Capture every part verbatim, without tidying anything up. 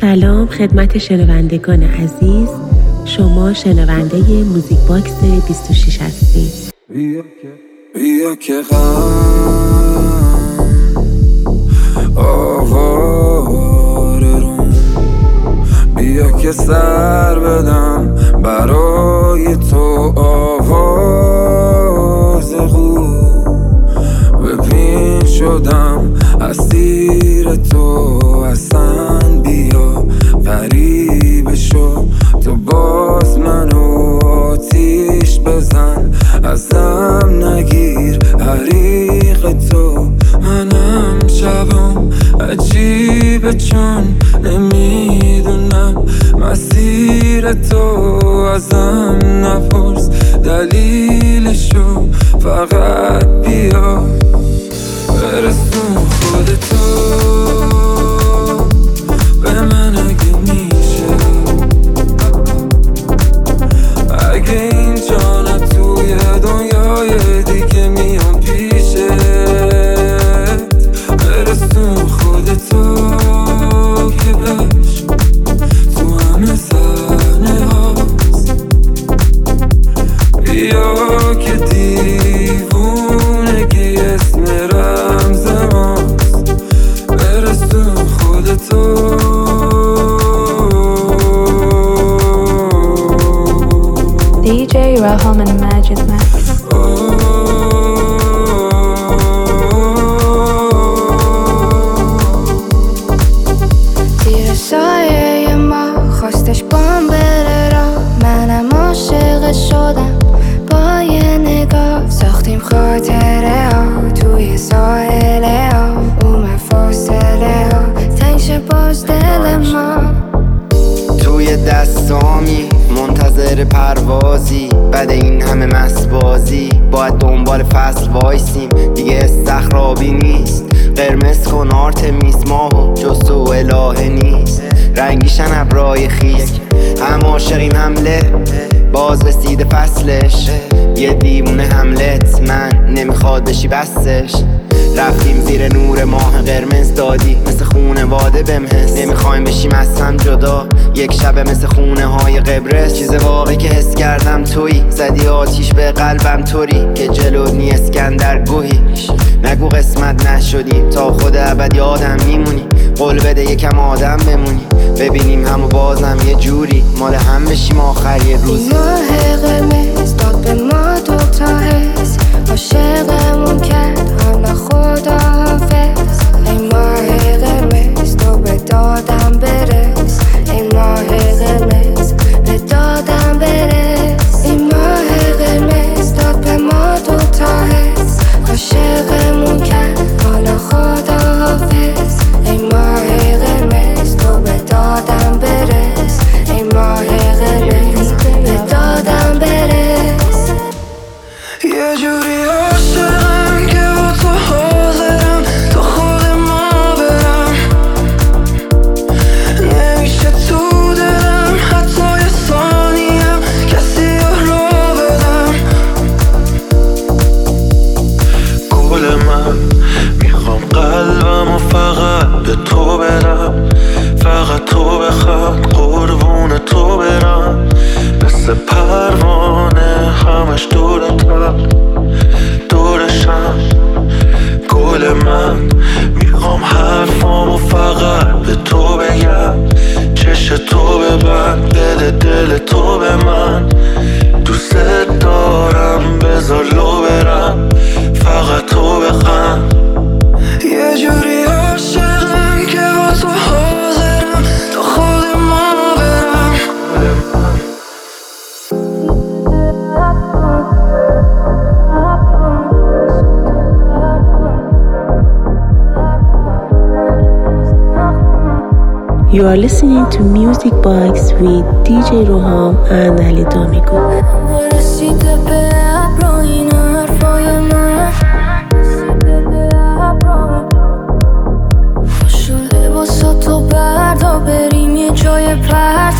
سلام خدمت شنوندگان عزیز، شما شنونده موزیک باکس بیست و شش هستید. بیا که غم آواره روم، بیا که سر بدم برای تو آواز غم. ببین شدم اسیر تو، اصلا بیا غریبه شو، تو باز منو آتیش بزن، ازم نگیر حریق تو. منم شبم عجیبه چون نمیدونم مسیر تو، ازم نپرس دلیلشو، فقط بیا برسون خودتو به من اگه میشه، اگه این جانم توی دنیای دیگه میام پیشت، برسون خودتو که بش تو همه صحنه هاست، بیا که دیوونگی اسم رمز ماست، برسون خودتو. دی جی Raham and Majid Max. زیر سایه ما خواستش بام بره را، منم عاشق شدم با یه نگاه، ساختیم خاطره ها توی ساحله ها، اومد فاصله ها تنش باز دل ما. توی دستامی منتظر پروازی، بعد این همه مسبازی باید دنبال فصل وایسیم، دیگه استخرابی نیست. قرمز کن آرتمیس ماهو جز تو الهه نیست، رنگیشن ابرای خیز هم عاشقیم حمله، باز رسیده فصلش، یه دیوونه حملت من نمیخواد بشی بستش. رفتیم زیر نور ماه قرمز دادی مثل خونه واده بمحس، نمیخوایم بشیم از هم جدا یک شبه مثل خونه های قبرس. چیز واقعی که حس کردم تویی، زدی آتیش به قلبم طوری که جلو نی اسکندر گوهی. نگو قسمت نشدیم تا خود ابد یادم میمونی، قول بده یکم آدم بمونی، ببینیم همو بازم یه جوری مال هم بشیم آخر یه روز. ماه قرمز داد به ما دوتا حس، عاشقمون کرد حالا خدا حافظ. ای ماه قرمز تو به دادم برس، ای ماه قرمز به دادم برس. ای ماه قرمز داد به ما دوتا حس، عاشقمون کرد حالا خدا حافظ. ای ماه قرمز تو به دادم برس، ای ماه قرمز به دادم برس. یه جوری عاشقم که با تو حاضرم تا خود ما برم، نمیشه تو دلم حتی یه ثانیم کسی رو بدم. گل من میخوام قلبم و فقط به تو برم، فقط تو بخواد قربون تو برم، مثل پروانه همش دورتم دورشم. گل من میخوام حرفامو فقط به تو بگم، چش تو ببند بده دل تو به من، دوست دارم بذار لو برم، فقط تو بخند. یه جوری عاشقم که با تو حاضرم تا خود ما برم. You are listening to Music Box with دی جی Raham and Ali Domingo. رسیده به ابر این حرفای من، پاشو لباساتو بردار بریم یه جای پرت.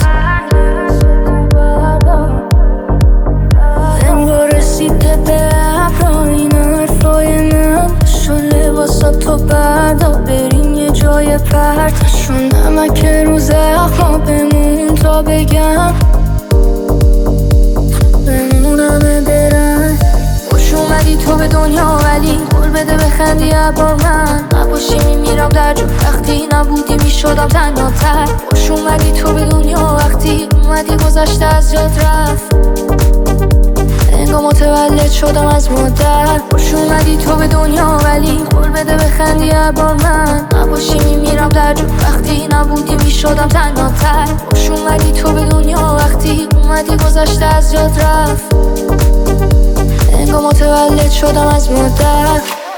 انگار رسیده به ابر این حرفای من، پاشو لباساتو بردار بریم یه جای یه پرتشون نمک رو زخما بمون تا بگم بمونمه برن. خوش اومدی تو به دنیا ولی قول بده بخندی با من نباشی میمیرم در جو وقتی نبودی میشدم تنها تر. خوش اومدی تو به دنیا وقتی اومدی گذشته از جات رفت انگار متولد شدم از مادر. خوش اومدی تو به دنیا ولی قول بده بخندی با من نباشی میمیرم در جو وقتی نبودی میشدم تنها تر. خوش اومدی تو به دنیا وقتی اومدی گذشته از جات رفت انگار متولد شدم از مادر.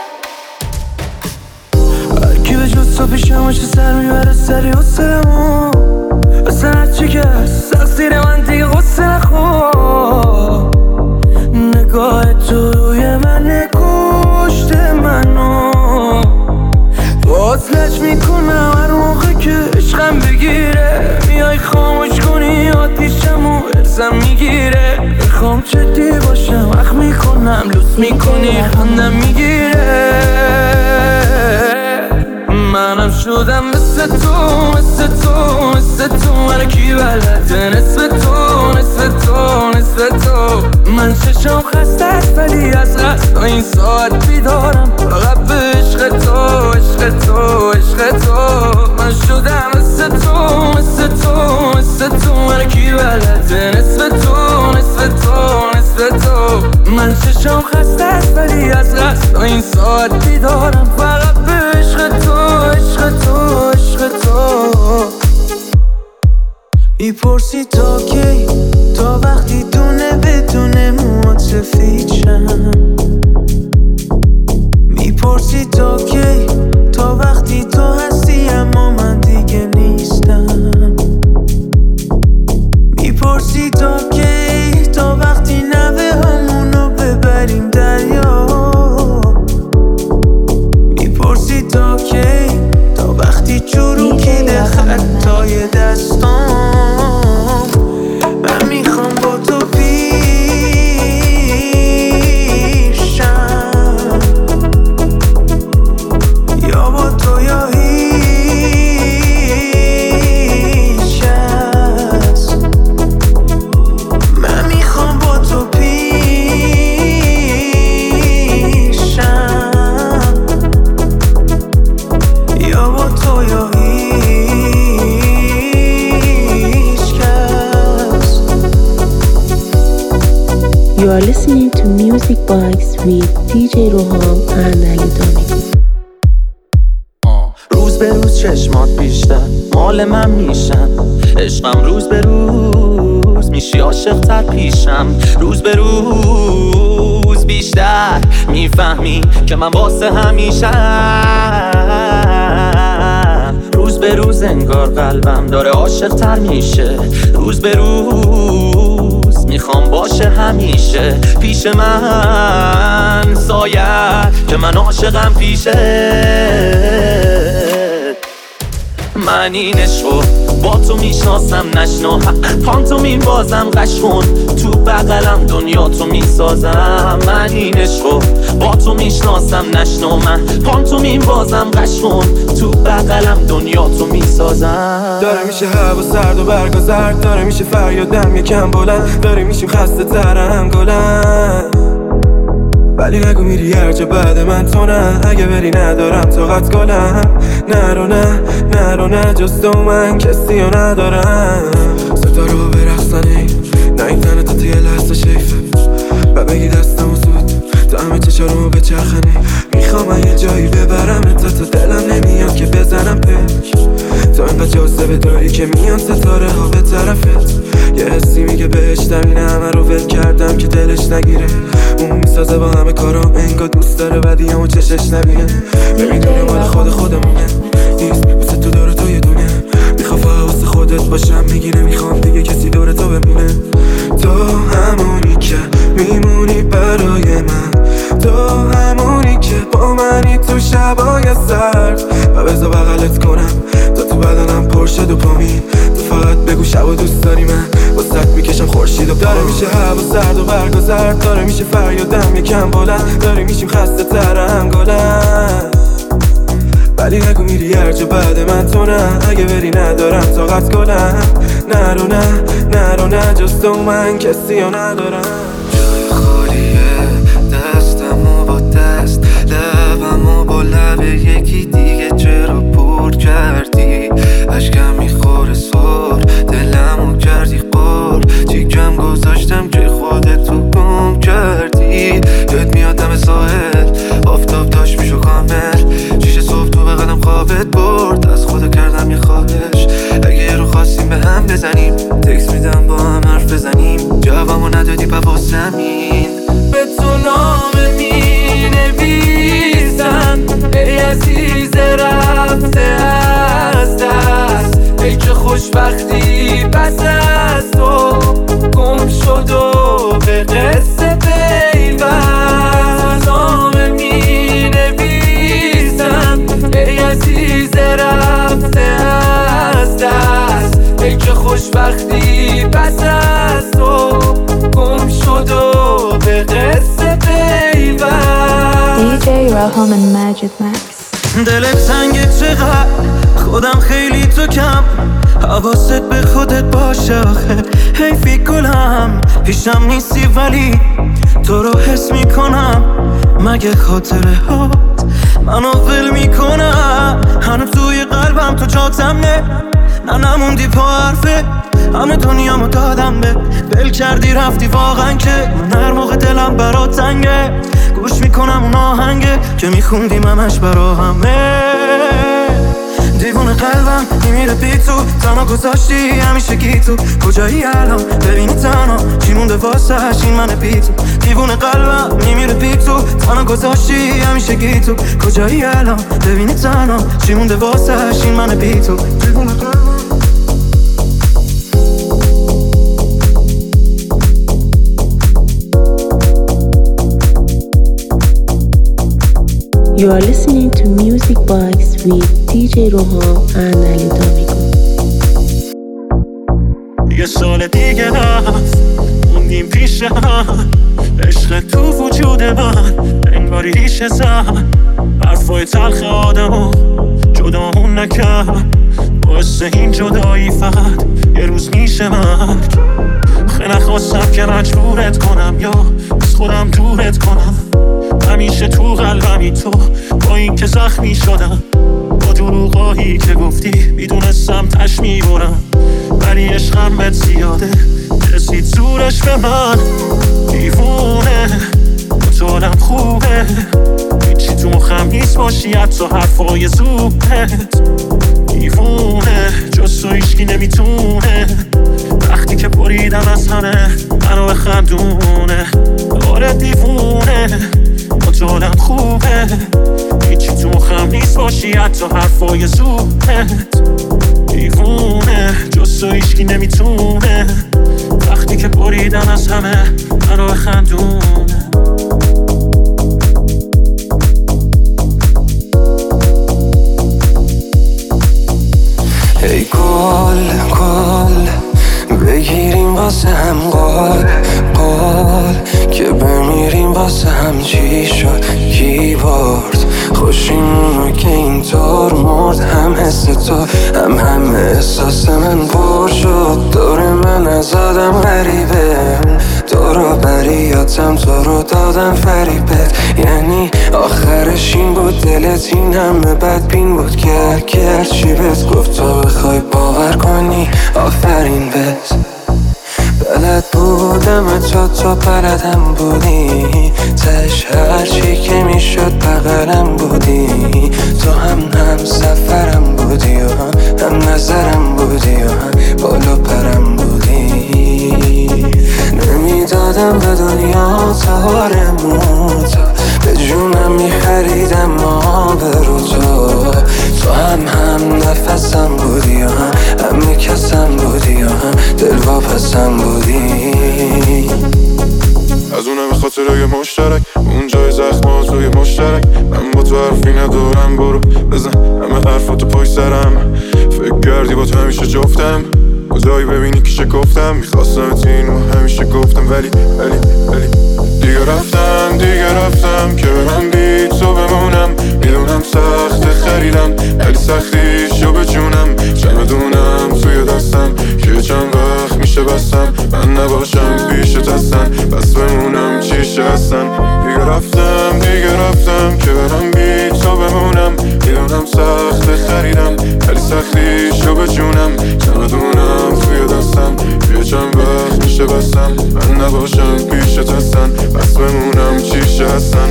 هرکی به جز تو پیشم چه سر میبره سری حسنمو اصلا هرچی که هست تقصیر من دیگه غصه نخور. نگاه تو روی من کشته منو باز لج میکنم هر موقع که عشقم بگیره میای خاموش کنی آتیشم و ارزم میگیره. میخوام جدی باشم وقت میکنم لوس میکنی خندم میگیره. منم شدم مثل تو مثل تو مثل تو من کی بلده نصف تو نصف تو نصف تو. من چشم خسته است ولی از قصد این ساعت بیدارم فقط به عشق تو عشق تو عشق تو. من شدم مثل تو مثل تو مثل تو من کی بلده نصف تو نصف تو نصف تو. من چشم خسته است ولی از قصد این ساعت بیدارم فقط به عشق تو عشق تو عشق تو. میپرسی تا کی تا وقتی دونه بدونه موات سفید شم. میپرسی تا کی تا وقتی تو هستی اما من دیگه نیستم. میپرسی تا کی تا وقتی نوه همونو ببریم دریا. میپرسی تا کی تا وقتی چروکیده خطای دستام. من میخوام با تو پیشم یا با تو یا هیچ کس. من میخوام با تو پیشم یا با تو یا You are listening to Music Box with دی جی روحام and علی دامگی. روز به روز چشمات بیشتر مال من میشن عشقم روز به روز میشی عاشق تر پیشم. روز به روز بیشتر میفهمی که من واسه همیشم. روز به روز انگار قلبم داره عاشق تر میشه. روز به روز میخوام باشه همیشه پیش من سایه که من عاشقم پیشه. من این عشقو با تو میشناسم نشنا پانتومین بازم قش کن تو بغلم دنیا تو میسازم. من این عشقو با تو میشناسم نشنا من پانتومین بازم قش کن تو بغلم دنیا تو میسازم. داره میشه هوا سرد و برگا زرد داره میشه فریادم یکم بلند داره میشیم خسته ترم گلن. ولی نگو میری هر جا بعد من تو نه اگه بری ندارم طاقت گلم. نرو نه نرو نه جز تو من کسی رو ندارم. ستاره ها برقصنه نه این تنه تا توی لحظه شیفه و بگی دستمو زود تا همه چشارمو بچرخنه. میخوام من یه جایی ببرم تا تو دلم نمیاد که بزنم پک. تو اینقدر جاذبه داری که میان ستاره ها به طرفت. یه حسی میگه بهشتم این همه رو ول کردم که دلش نگیره. اون میسازه با همه کارام انگار دوست داره بدی همون چشش نبینه. نمیدونه مال خود خودمونه نیست واسه تو داره تو یه دونه. میخوام فقط واسه خودت باشم میگی نمیخوام دیگه کسی دور تو بمونه. تو همونی که میمونی برای من. تو همونی که با منی تو شبای سرد و بذار بغلت کنم تا تو بدنم پرشه دوپامین. تو فقط بگو شب و دوست داری من واسه میکشم خورشید و داره میشه هوا سرد و برگا زرد داره میشه فریادم یکم بلند داره میشیم خسته ترم گلن. ولی نگو میری هر جا بعد من تو نه. اگه بری ندارم طاقت کنم. نرو نه نرو نه جز تو من کسی رو ندارم. جای خالیه دستمو با دست لبمو با لب یکی دیگه چرا پر کردی؟ اشکم میخوره سر دلمو کردی قر چیکم گذاشتم که خودتو گم کردی. یاد میاد دم ساحل آفتاب داشت میشو کامل شیشه صبح تو بغلم خوابت برد از خدا کردم یه خواهش اگه رو خواستیم به هم بزنیم تکس میدم با هم حرف بزنیم جوابمو ندادی پا واسمین به تو نامه می نویسم ای عزیز رفته از دست ای چه خوشبختی پس از تو گم شد و به قصه پیوست. نامه می نویسم ای عزیز رفته از دست ای چه خوشبختی پس از تو گم شد و به قصه پیوست. دی جی Raham and Majid Max. دلت سنگه چقدر خودم خیلی تو کم حواست به خودت باشه آخه حیفی گلم پیشم نیستی ولی تو رو حس میکنم مگه خاطره هات منو ول میکنم هنو توی قلبم تو جاتم نه نه نموندی پا حرفه همه دنیامو دادم به ول کردی رفتی واقعا که من هر موقع دلم برات تنگه گوش میکنم اون آهنگه که میخوندیم همش برا همه دیوونه قلبم میمیره بی تو تنها گذاشتی همیشه گی تو کجایی الان ببینی تنها چی مونده واسه این من بی تو دیوونه قلبم میمیره بی تو تنها گذاشتی همیشه گی تو کجایی الان ببینی تنها چی مونده واسه این من بی تو دیوونه قلبم. You are listening to Music Box with دی جی Raham and Ali Domigo. یه سال دیگه رفت موندیم پیش هم عشق تو وجود من انگاری ریشه زن حرفای تلخ آدمو جدامون نکرد باعث این جدایی فقط یه روز میشه مرگ. خیلی نخواستم که مجبورت کنم یا از خودم دورت کنم همیشه تو قلبمی تو با این که زخمی شدم با دروغایی که گفتی میدونستم تش میبرم ولی عشقم بهت زیاده رسید زورش به من دیوونه مطالم خوبه هیچی تو مخم نیست باشی حتی حرفای زوبت دیوونه جز تو هیچکی نمیتونه وقتی که بریدم از همه منو بخندونه آره دیوونه مطالم خوبه هیچی تو مخم نیست باشی حتی حرفای زوبت دیوونه جز تو هیچکی نمیتونه وقتی که بریدم از همه منو بخندونه. ای گل گل بگیریم واسه هم قال قال که بمیریم واسه هم چی شد کی برد خوشیمونو که اینطور مرد هم حس تو هم هم احساس من پر شد دور من از آدم غریبه دورا بریاتم تو رو دادم فریبت یعنی آخرش این بود دلت این همه بدبین بود گر گر چی بهت گفت تو بخوای باور کنی آفرین بهت بلد بودم تا تو بلدم بودی تش هرچی که میشد بغلم بودی تو هم هم سفرم بودی و هم, هم نظرم بودی و هم بالا پرم بودی نمیدادم به دنیا تارموت به جونم میخریدم ما برو تو تو هم هم نفسم بودی و هم هم نکسم بودی و هم دلواپسم بودی از اونم به خاطر یه مشترک اون جای زخمات روی مشترک من با تو حرفی ندارم برو بزن همه حرفاتو پای سرم فکر کردی با تو همیشه جفتم کجایی ببینی که شکفتم میخواستم اینو همیشه گفتم ولی ولی ولی دیگه رفتم دیگه رفتم که برم بی تو بمونم میدونم سخت خریدم ولی سختیشو به جونم چمدونم توی دستم که چند وقت میشه بستم من نباشم پیشت هستن بس بمونم چیشه هستن دیگه رفتم دیگه رفتم که برم بی تو بمونم میدونم سخت خریدم ولی سختیشو به جونم چمدونم توی دستم که چند وقت میشه بستم من نباشم پیشت هستن بس بمونم چیشه هستن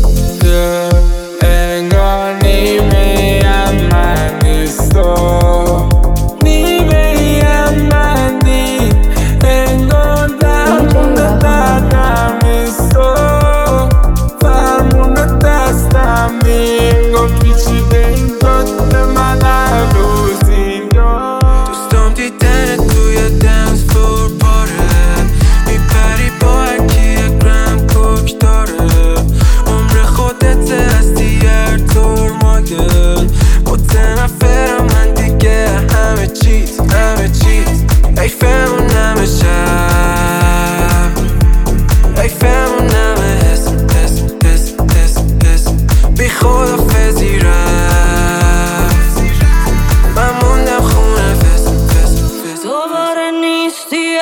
انگار نیمه ام من نیست و نیمه ام من نی انگار درمون دردم نیست و فرمون دستم میگو پیچیده این کات من هنوز اینجا دوستم دیدن توی دنس فور پاره میپری با هرکی یک گرم کوک داره عمر خودت هستی هر طور مایل متنفرم من دیگه همه چیز همه چیز ایفمون همه شب ایفمون همه اسم اسم اسم اسم اسم بی خدا فزی رفت من موندم خونه فز فز فز دوباره نیستی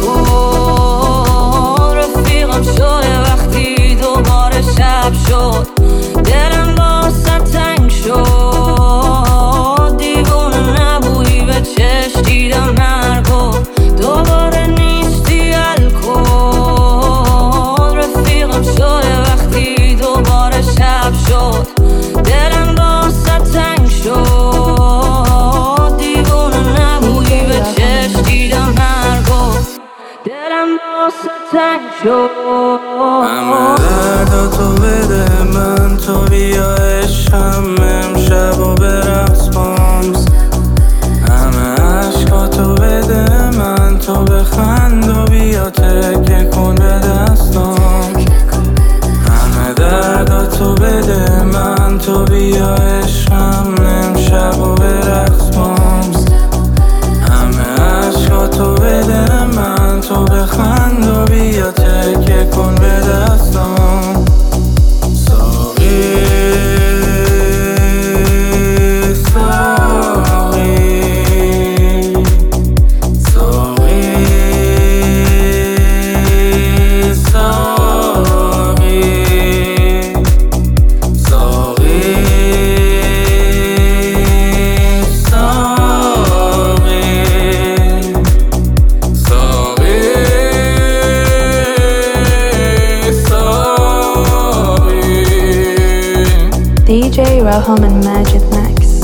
الکل رفیقم شده وقتی دوباره شب شد دلم واسه تنگ شد دیوونه نبویی به چشم دیدم نرگو دوباره نیستی الکل رفیقم شده وقتی دوباره شب شد دلم واسه تنگ شد دیوونه نبویی به چشم دیدم نرگو دلم واسه تنگ شد همه دردا تو بده من تو بیا عشقم امشب و برقص بامز همه عشقا تو بده من تو بخند و بیا تکه کن به دستام همه دردا تو بده من تو بیا عشقم امشب و برقص بامز همه عشقا تو بده من تو بخند و بیا تکه کن به دستام ساقی ساقی ساقی ساقی ساقی D J Raham and Majid Max.